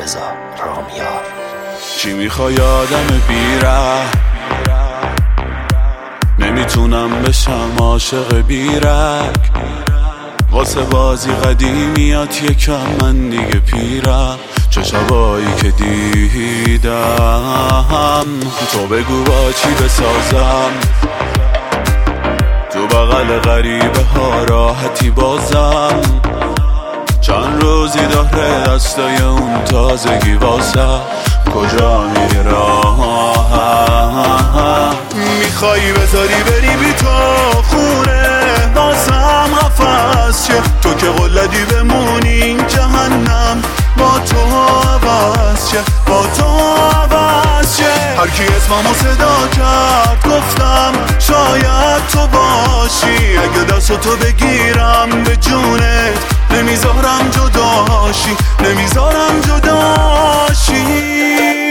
رضا رامیار. چی میخوای آدم بیره؟ نمیتونم بشم عاشق بیرک، واسه بازی قدیمیات یکم من دیگه پیرم. چه شبایی که دیدم تو بگو با چی بسازم، تو بغل غریبه ها راحتی بازم. چند روزی داره دستای اون تازگی واسه کجا میری راهم؟ میخوایی بذاری بری بی تو خونه بازم قفص چه؟ تو که قلدی بمونی این جهنم با تو عوض چه؟ با تو عوض چه؟ هرکی اسممو صدا کرد گفتم شاید تو باشی، اگه دستو تو بگیرم به جونت نمیذارم جداشی، نمیذارم جداشی.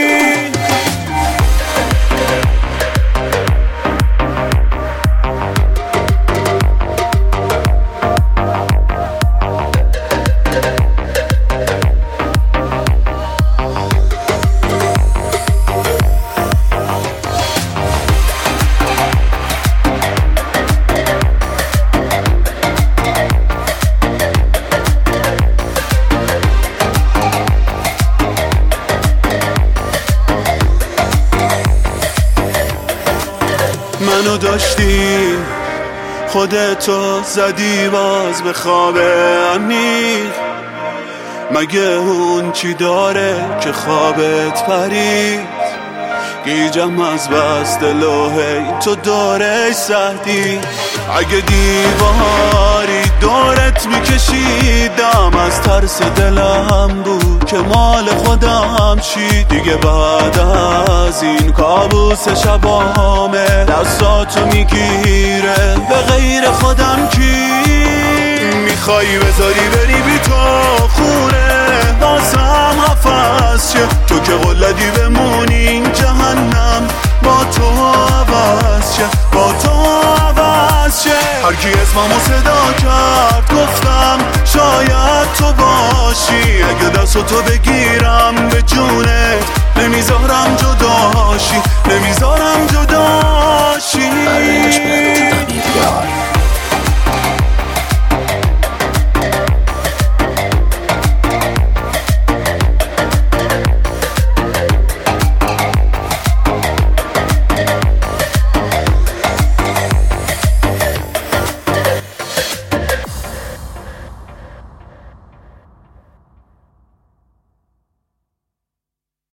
منو داشتی خودتو زدی باز به خواب عمیق، مگه اون چی داره که خوابت پرید؟ گیجم از بست لوحه تو دورش سهدی، اگه دیواری دورت میکشیدم از ترس دلم بود که مال خودم چی؟ دیگه بعد از این کابوس شبامه دستاتو میگیره به غیر خودم کی؟ میخوایی بذاری بری بی تو خونه بازم قفص چه؟ تو که قلدی بمونی این جهنم با تو عوض چه؟ با تو عوض چه؟ هرکی اسممو صدا کرد گفتم شاید تو باشی، اگه دستو تو بگیرم به جونت نمیذارم جداشی، نمیذارم جداشی. برای عشق رضا رامیار.